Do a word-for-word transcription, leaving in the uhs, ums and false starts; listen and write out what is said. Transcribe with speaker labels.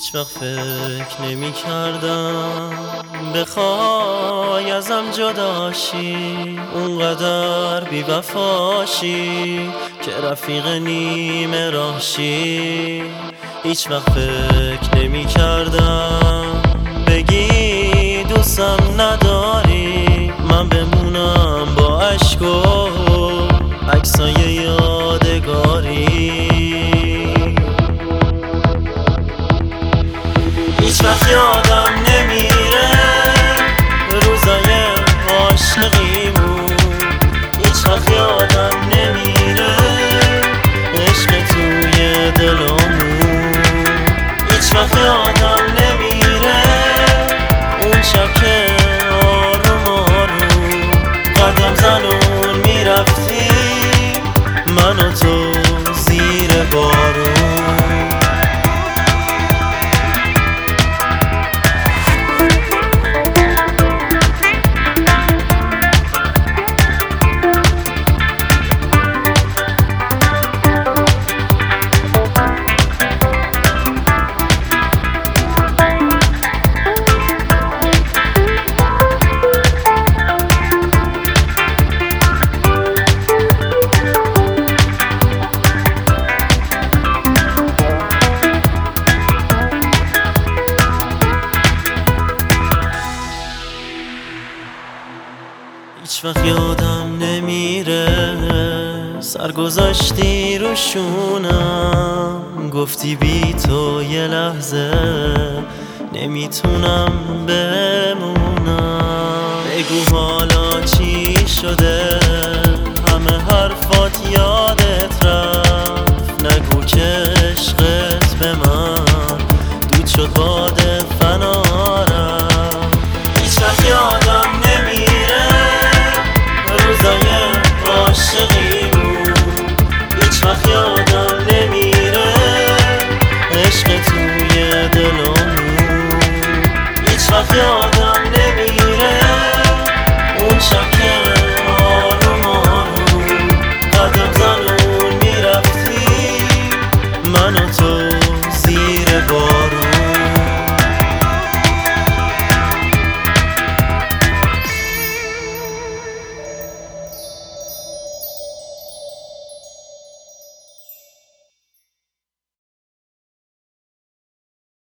Speaker 1: هیچ وقت فکر نمی کردم بخوای ازم جداشی، اونقدر بی وفاشی که رفیق نیمه راهشی. هیچ وقت فکر نمی کردم بگی دوستم نداری، من بمونم با عشق و عکسای یادگاری. هیچ وقت یادم نمیره روزای عاشقیمون، هیچ وقت یادم نمیره عشق توی دلامون، هیچ وقت یادم نمیره اون شب که آروم آروم قدم زنون میرفتیم من و تو زیر بارون. هیچ وقت یادم نمیره سر گذاشتی رو شونم، گفتی بی تو یه لحظه نمیتونم بمونم. بگو حالا چی شده